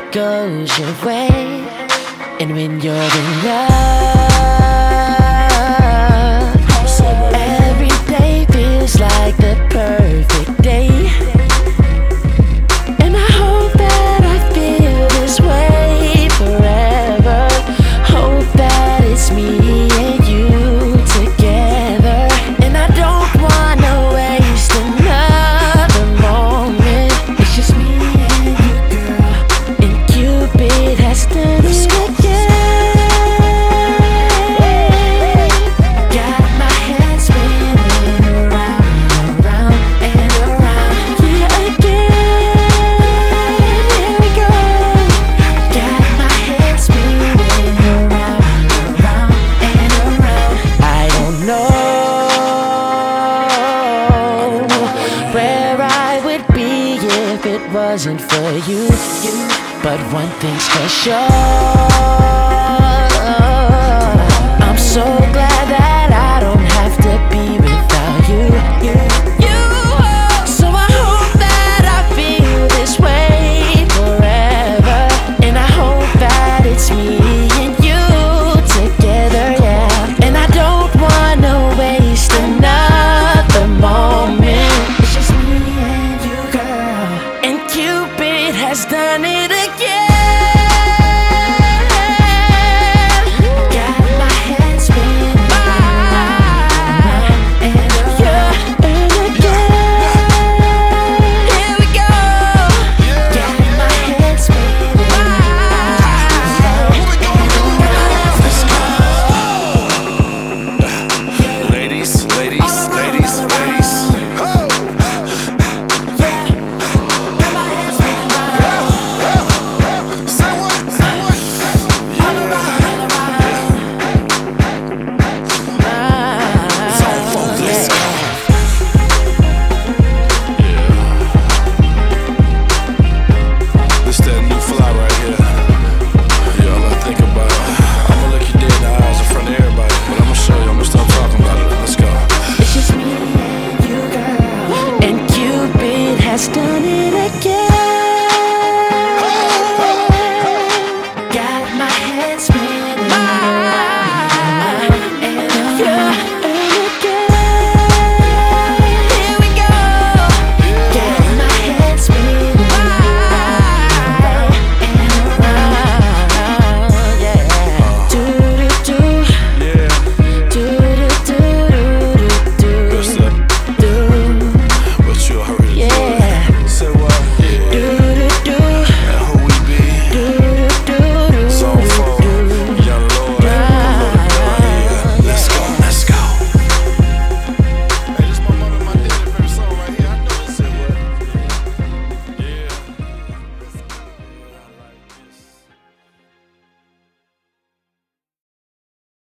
goes your way. And when you're in love, every day feels like the perfect day. And I hope that I feel this way forever. Hope that it's me and you together. And I don't wanna waste another moment. It's just me and you, girl, and Cupid has done it again. Got my head spinning around and around and around. Yeah, again, here we go. Got my head spinning around and around. I don't know where I would be if it wasn't for you. But one thing's for sure, I'm so glad